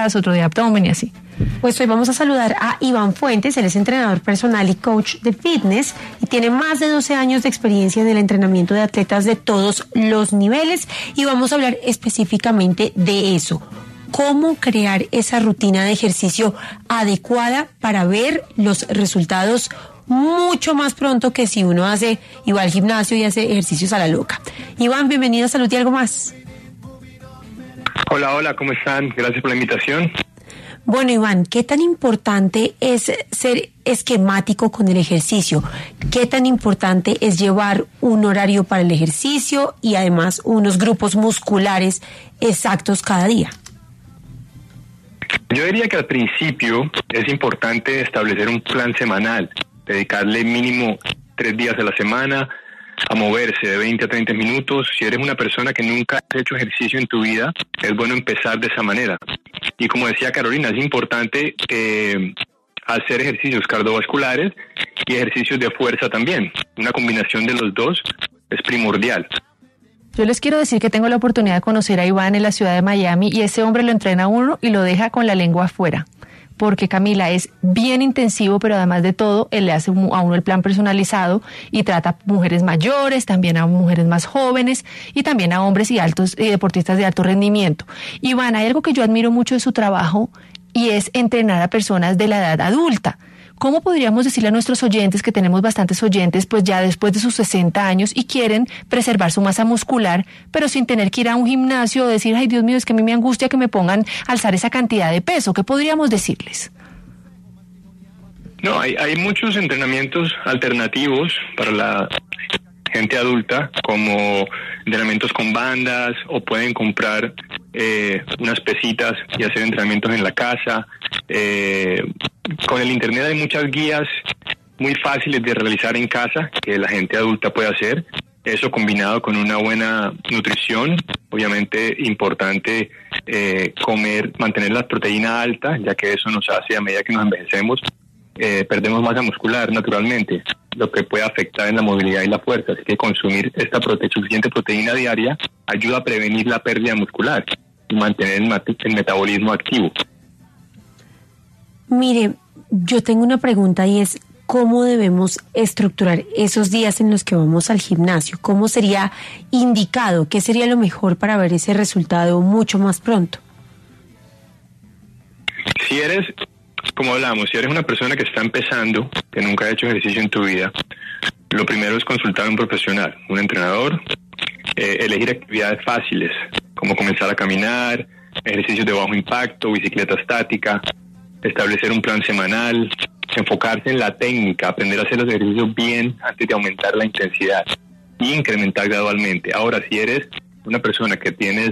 espaldas, otro de abdomen y así. Pues hoy vamos a saludar a Iván Fuentes, él es entrenador personal y coach de fitness y tiene más de 12 años de experiencia en el entrenamiento de atletas de todos los niveles y vamos a hablar específicamente de eso. ¿Cómo crear esa rutina de ejercicio adecuada para ver los resultados mucho más pronto que si uno va al gimnasio y hace ejercicios a la loca? Iván, bienvenido a Salud y Algo Más. Hola, ¿cómo están? Gracias por la invitación. Bueno, Iván, ¿qué tan importante es ser esquemático con el ejercicio? ¿Qué tan importante es llevar un horario para el ejercicio y además unos grupos musculares exactos cada día? Yo diría que al principio es importante establecer un plan semanal, dedicarle mínimo 3 días a la semana a moverse de 20 a 30 minutos. Si eres una persona que nunca has hecho ejercicio en tu vida, es bueno empezar de esa manera. Y como decía Carolina, es importante hacer ejercicios cardiovasculares y ejercicios de fuerza también. Una combinación de los dos es primordial. Yo les quiero decir que tengo la oportunidad de conocer a Iván en la ciudad de Miami y ese hombre lo entrena a uno y lo deja con la lengua afuera. Porque Camila es bien intensivo, pero además de todo, él le hace a uno el plan personalizado y trata a mujeres mayores, también a mujeres más jóvenes y también a hombres y deportistas de alto rendimiento. Iván, hay algo que yo admiro mucho de su trabajo y es entrenar a personas de la edad adulta. ¿Cómo podríamos decirle a nuestros oyentes, que tenemos bastantes oyentes, pues ya después de sus 60 años y quieren preservar su masa muscular, pero sin tener que ir a un gimnasio o decir, ay Dios mío, es que a mí me angustia que me pongan a alzar esa cantidad de peso? ¿Qué podríamos decirles? No, hay muchos entrenamientos alternativos para la gente adulta, como entrenamientos con bandas, o pueden comprar unas pesitas y hacer entrenamientos en la casa. Con el internet hay muchas guías muy fáciles de realizar en casa que la gente adulta puede hacer. Eso combinado con una buena nutrición, obviamente importante mantener la proteína alta, ya que eso nos hace, a medida que nos envejecemos, perdemos masa muscular naturalmente, lo que puede afectar en la movilidad y la fuerza. Así que consumir esta suficiente proteína diaria ayuda a prevenir la pérdida muscular y mantener el metabolismo activo. Mire, yo tengo una pregunta y es, ¿cómo debemos estructurar esos días en los que vamos al gimnasio? ¿Cómo sería indicado? ¿Qué sería lo mejor para ver ese resultado mucho más pronto? Si eres, como hablamos, si eres una persona que está empezando, que nunca ha hecho ejercicio en tu vida, lo primero es consultar a un profesional, un entrenador, elegir actividades fáciles, como comenzar a caminar, ejercicios de bajo impacto, bicicleta estática, establecer un plan semanal, enfocarse en la técnica, aprender a hacer los ejercicios bien antes de aumentar la intensidad y incrementar gradualmente. Ahora, si eres una persona que tienes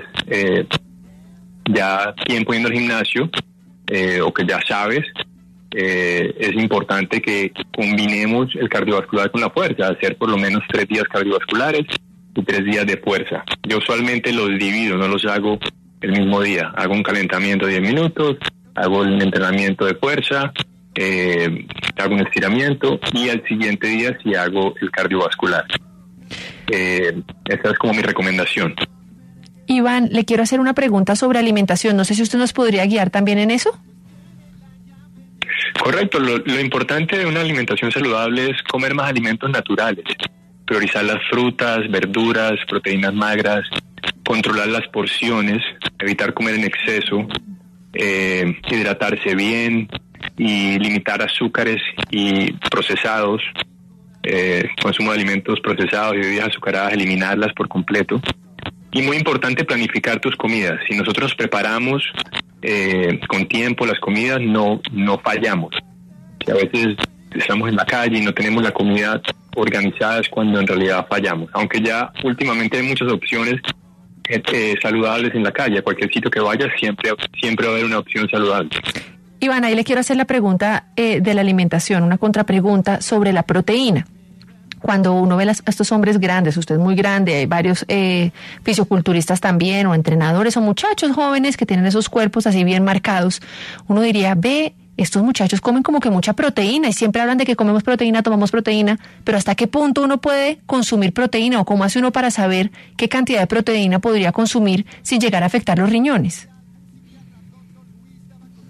ya tiempo yendo al gimnasio o que ya sabes, es importante que combinemos el cardiovascular con la fuerza, hacer por lo menos 3 días cardiovasculares y 3 días de fuerza. Yo usualmente los divido, no los hago el mismo día. Hago un calentamiento de 10 minutos, hago el entrenamiento de fuerza, hago un estiramiento y al siguiente día sí hago el cardiovascular. Esa es como mi recomendación. Iván, le quiero hacer una pregunta sobre alimentación. No sé si usted nos podría guiar también en eso. Correcto. Lo importante de una alimentación saludable es comer más alimentos naturales, priorizar las frutas, verduras, proteínas magras, controlar las porciones, evitar comer en exceso, hidratarse bien y limitar azúcares y procesados, consumo de alimentos procesados y bebidas azucaradas, eliminarlas por completo. Y muy importante, planificar tus comidas. Si nosotros preparamos con tiempo las comidas, no fallamos. Si a veces estamos en la calle y no tenemos la comida organizada, es cuando en realidad fallamos. Aunque ya últimamente hay muchas opciones saludables en la calle. A cualquier sitio que vayas siempre va a haber una opción saludable. Iván, ahí le quiero hacer la pregunta de la alimentación, una contrapregunta sobre la proteína. Cuando uno ve a estos hombres grandes, usted es muy grande, hay varios fisiculturistas también, o entrenadores, o muchachos jóvenes que tienen esos cuerpos así bien marcados, uno diría, ve, estos muchachos comen como que mucha proteína y siempre hablan de que comemos proteína, tomamos proteína, pero ¿hasta qué punto uno puede consumir proteína o cómo hace uno para saber qué cantidad de proteína podría consumir sin llegar a afectar los riñones?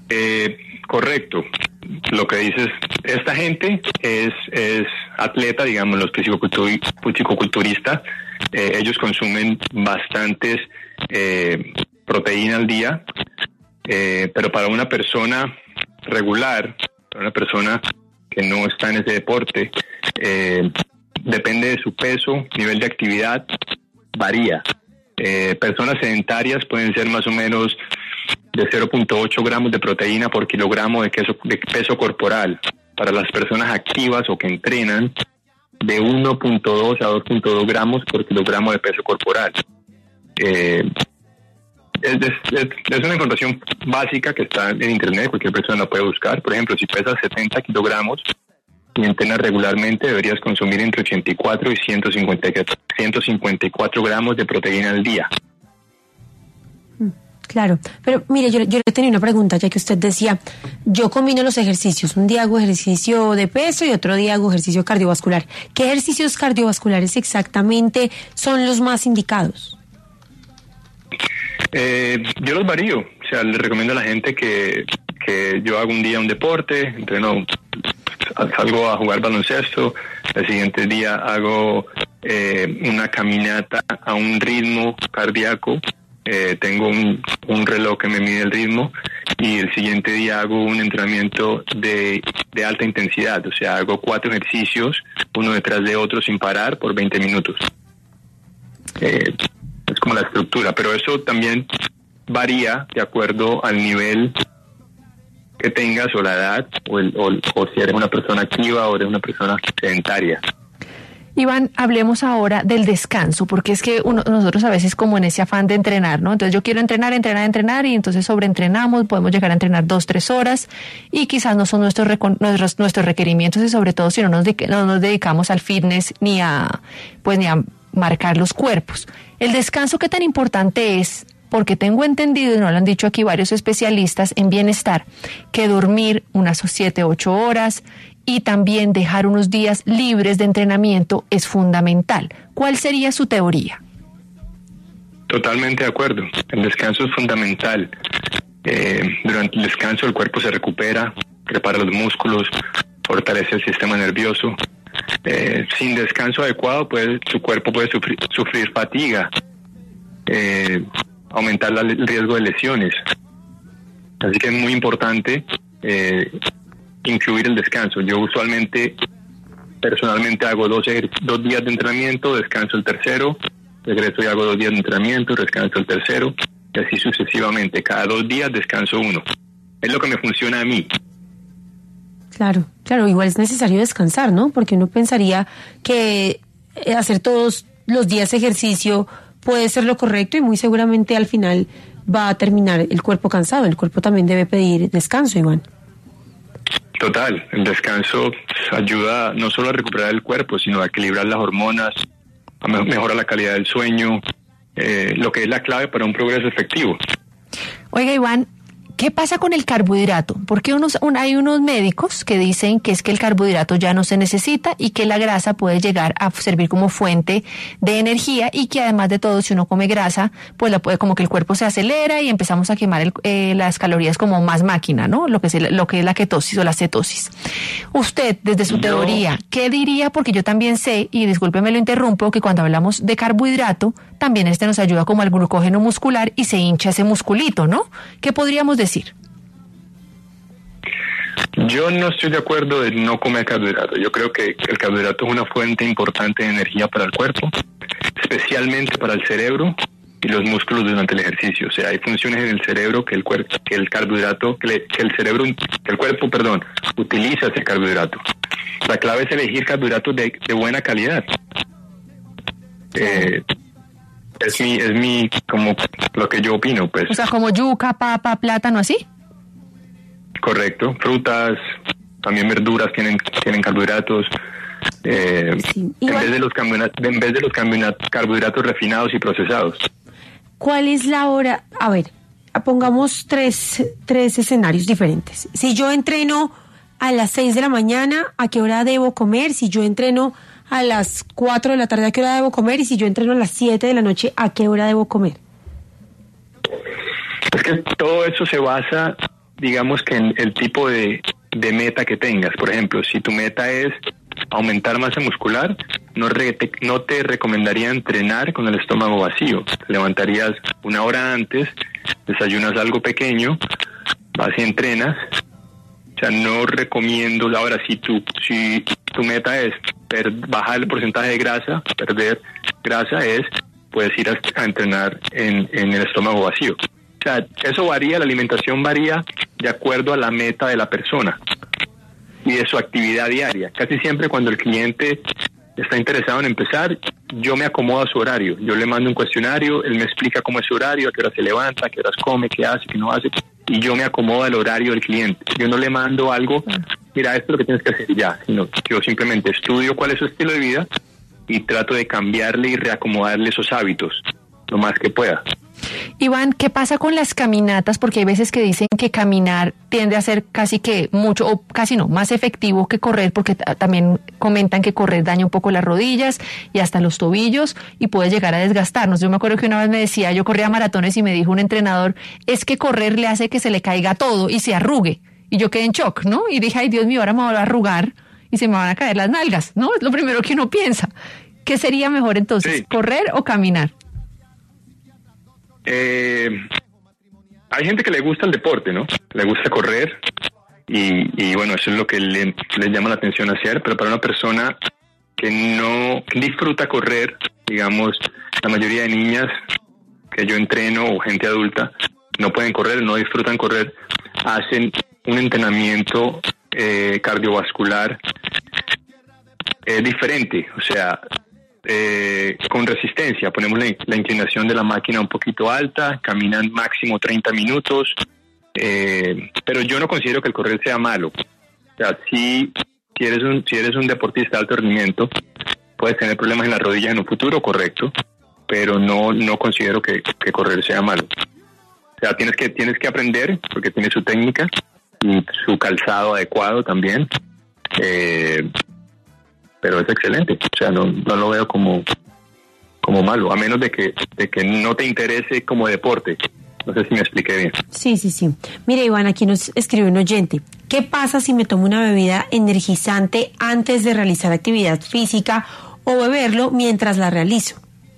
Correcto. Lo que dices, esta gente es atleta, digamos, los fisicoculturistas. Ellos consumen bastantes proteína al día, pero para una persona regular, para una persona que no está en ese deporte, depende de su peso, nivel de actividad, varía. Personas sedentarias pueden ser más o menos de 0.8 gramos de proteína por kilogramo de peso corporal. Para las personas activas o que entrenan, de 1.2 a 2.2 gramos por kilogramo de peso corporal. Es una información básica que está en internet, cualquier persona la puede buscar. Por ejemplo, si pesas 70 kilogramos y entrenas regularmente, deberías consumir entre 84 y 154 gramos de proteína al día. Claro, pero mire, yo le tenía una pregunta, ya que usted decía, yo combino los ejercicios, un día hago ejercicio de peso y otro día hago ejercicio cardiovascular. ¿Qué ejercicios cardiovasculares exactamente son los más indicados? Yo los varío, o sea, le recomiendo a la gente que yo hago un día un deporte, entreno, salgo a jugar baloncesto, el siguiente día hago una caminata a un ritmo cardíaco. Tengo un reloj que me mide el ritmo, y el siguiente día hago un entrenamiento de alta intensidad, o sea, hago 4 ejercicios, uno detrás de otro sin parar por 20 minutos. Es como la estructura, pero eso también varía de acuerdo al nivel que tengas o la edad, o si eres una persona activa o eres una persona sedentaria. Iván, hablemos ahora del descanso, porque es que nosotros a veces como en ese afán de entrenar, ¿no? Entonces yo quiero entrenar y entonces sobreentrenamos, podemos llegar a entrenar 2-3 horas y quizás no son nuestros requerimientos, y sobre todo si no nos dedicamos al fitness ni a marcar los cuerpos. El descanso, ¿qué tan importante es? Porque tengo entendido, y nos lo han dicho aquí varios especialistas en bienestar, que dormir unas 7-8 horas y también dejar unos días libres de entrenamiento es fundamental. ¿Cuál sería su teoría? Totalmente de acuerdo. El descanso es fundamental. Durante el descanso el cuerpo se recupera, repara los músculos, fortalece el sistema nervioso. Sin descanso adecuado, su cuerpo puede sufrir fatiga, aumentar el riesgo de lesiones. Así que es muy importante incluir el descanso. Yo personalmente hago 2 días de entrenamiento, descanso el tercero, regreso y hago 2 días de entrenamiento, descanso el tercero, y así sucesivamente. Cada 2 días descanso 1. Es lo que me funciona a mí. Claro, igual es necesario descansar, ¿no? Porque uno pensaría que hacer todos los días ejercicio puede ser lo correcto, y muy seguramente al final va a terminar el cuerpo cansado. El cuerpo también debe pedir descanso, Iván. Total, el descanso ayuda no solo a recuperar el cuerpo, sino a equilibrar las hormonas, mejora la calidad del sueño, lo que es la clave para un progreso efectivo. Oiga, Iván, ¿qué pasa con el carbohidrato? Porque hay unos médicos que dicen que es que el carbohidrato ya no se necesita y que la grasa puede llegar a servir como fuente de energía, y que además de todo, si uno come grasa, pues como que el cuerpo se acelera y empezamos a quemar las calorías como más máquina, ¿no? Lo que es la ketosis o la cetosis. Usted, desde su teoría, ¿qué diría? Porque yo también sé, y discúlpeme lo interrumpo, que cuando hablamos de carbohidrato, también nos ayuda como al glucógeno muscular y se hincha ese musculito, ¿no? ¿Qué podríamos decir? Yo no estoy de acuerdo de no comer carbohidratos. Yo creo que el carbohidrato es una fuente importante de energía para el cuerpo, especialmente para el cerebro y los músculos durante el ejercicio. O sea, hay funciones en el cerebro que el cuerpo utiliza ese carbohidrato. La clave es elegir carbohidratos de buena calidad. Es mi como lo que yo opino, pues. O sea, como yuca, papa, plátano, ¿así? Correcto. Frutas, también verduras tienen carbohidratos. En vez de los carbohidratos refinados y procesados. ¿Cuál es la hora? A ver, pongamos tres escenarios diferentes. Si yo entreno a las 6 de la mañana, ¿a qué hora debo comer? Si yo entreno a las 4 de la tarde, ¿a qué hora debo comer? Y si yo entreno a las 7 de la noche, ¿a qué hora debo comer? Es que todo eso se basa digamos que en el tipo de meta que tengas. Por ejemplo, si tu meta es aumentar masa muscular, no te recomendaría entrenar con el estómago vacío. Te levantarías 1 hora antes, desayunas algo pequeño, vas y entrenas. O sea, no recomiendo. Ahora, si tu meta es bajar el porcentaje de grasa, perder grasa, puedes ir a entrenar en el estómago vacío. O sea, eso varía, la alimentación varía de acuerdo a la meta de la persona y de su actividad diaria. Casi siempre cuando el cliente está interesado en empezar, yo me acomodo a su horario. Yo le mando un cuestionario, él me explica cómo es su horario, a qué hora se levanta, a qué horas come, qué hace, qué no hace, y yo me acomodo al horario del cliente. Yo no le mando algo, mira, esto es lo que tienes que hacer ya, sino yo simplemente estudio cuál es su estilo de vida y trato de cambiarle y reacomodarle esos hábitos lo más que pueda. Iván, ¿qué pasa con las caminatas? Porque hay veces que dicen que caminar tiende a ser casi que mucho, o casi no, más efectivo que correr, porque también comentan que correr daña un poco las rodillas y hasta los tobillos y puede llegar a desgastarnos. Yo me acuerdo que una vez me decía, yo corría maratones y me dijo un entrenador, es que correr le hace que se le caiga todo y se arrugue. Y yo quedé en shock, ¿no? Y dije, ay Dios mío, ahora me voy a arrugar y se me van a caer las nalgas, ¿no? Es lo primero que uno piensa. ¿Qué sería mejor entonces, sí, correr o caminar? Hay gente que le gusta el deporte, ¿no? Le gusta correr y bueno, eso es lo que le llama la atención hacer, pero para una persona que no disfruta correr, digamos, la mayoría de niñas que yo entreno o gente adulta no pueden correr, no disfrutan correr, hacen un entrenamiento cardiovascular diferente, o sea, con resistencia. Ponemos la inclinación de la máquina un poquito alta, caminan máximo 30 minutos, pero yo no considero que el correr sea malo. O sea, si eres un deportista de alto rendimiento, puedes tener problemas en las rodillas en un futuro, correcto, pero no considero que correr sea malo. O sea, tienes que aprender, porque tiene su técnica y su calzado adecuado también, pero es excelente. O sea, no lo veo como malo, a menos de que no te interese como deporte. No sé si me expliqué bien. Sí. Mira, Iván, aquí nos escribe un oyente. ¿Qué pasa si me tomo una bebida energizante antes de realizar actividad física o beberlo mientras la realizo?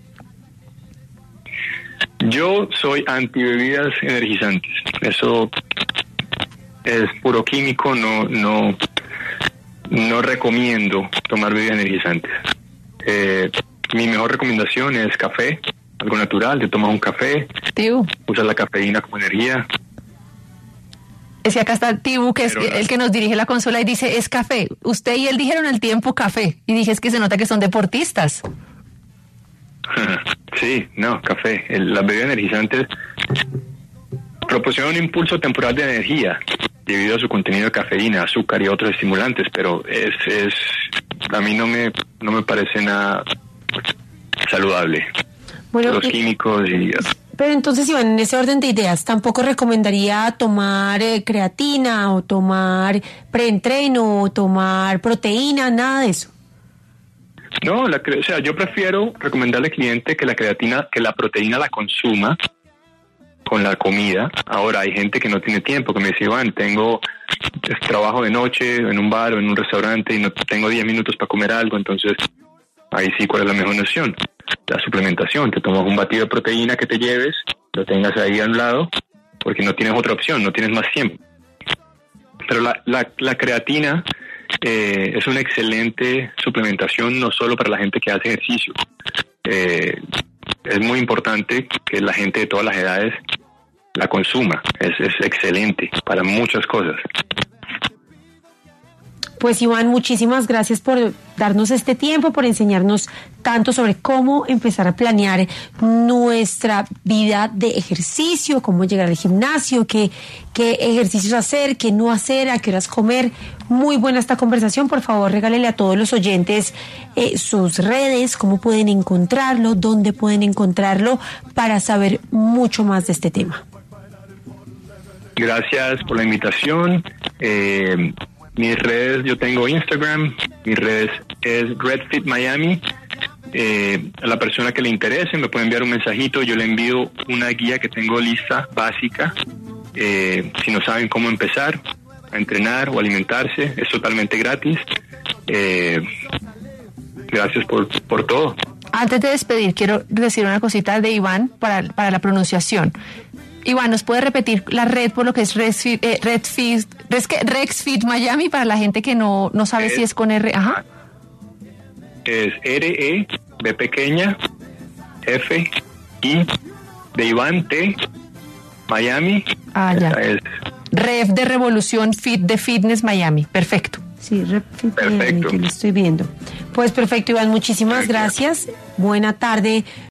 Yo soy anti bebidas energizantes. Eso es puro químico, no recomiendo tomar bebidas energizantes. Mi mejor recomendación es café, algo natural. Te tomas un café, usas la cafeína como energía. Es que acá está Tibu, que es el que nos dirige la consola y dice, es café. Usted y él dijeron al tiempo café. Y dije, es que se nota que son deportistas. Sí, no, café. Las bebidas energizantes proporcionan un impulso temporal de energía debido a su contenido de cafeína, azúcar y otros estimulantes, pero a mí no me parece nada saludable. Bueno, los químicos y... Pero entonces, Iván, en ese orden de ideas, ¿tampoco recomendaría tomar creatina o tomar preentreno o tomar proteína, nada de eso? No, o sea, yo prefiero recomendarle al cliente que la proteína la consuma con la comida. Ahora, hay gente que no tiene tiempo, que me dice, Iván, trabajo de noche en un bar o en un restaurante y no tengo 10 minutos para comer algo, entonces ahí sí, ¿cuál es la mejor opción? La suplementación. Te tomas un batido de proteína que te lleves, lo tengas ahí a un lado, porque no tienes otra opción, no tienes más tiempo. Pero la creatina es una excelente suplementación, no solo para la gente que hace ejercicio. Es muy importante que la gente de todas las edades la consuma. Es excelente para muchas cosas. Pues Iván, muchísimas gracias por darnos este tiempo, por enseñarnos tanto sobre cómo empezar a planear nuestra vida de ejercicio, cómo llegar al gimnasio, qué ejercicios hacer, qué no hacer, a qué horas comer. Muy buena esta conversación. Por favor, regálele a todos los oyentes sus redes, cómo pueden encontrarlo, dónde pueden encontrarlo, para saber mucho más de este tema. Gracias por la invitación. Mis redes, yo tengo Instagram, mis redes es RedFit Miami. A la persona que le interese me puede enviar un mensajito, yo le envío una guía que tengo lista, básica, Si no saben cómo empezar a entrenar o alimentarse, es totalmente gratis. Gracias por todo. Antes de despedir, quiero decir una cosita de Iván para la pronunciación. Iván, ¿nos puede repetir la red por lo que es RexFit Miami para la gente que no sabe si es con R? Ajá. Es R-E, B pequeña, F, I, de Iván, T, Miami. Ah, ya. Es Rev de Revolución, Fit de Fitness Miami. Perfecto. Sí, perfecto. Que lo estoy viendo. Pues perfecto, Iván, muchísimas gracias. Buena tarde.